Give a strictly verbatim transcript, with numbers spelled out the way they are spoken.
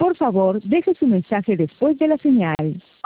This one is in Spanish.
Por favor, deje su mensaje después de la señal.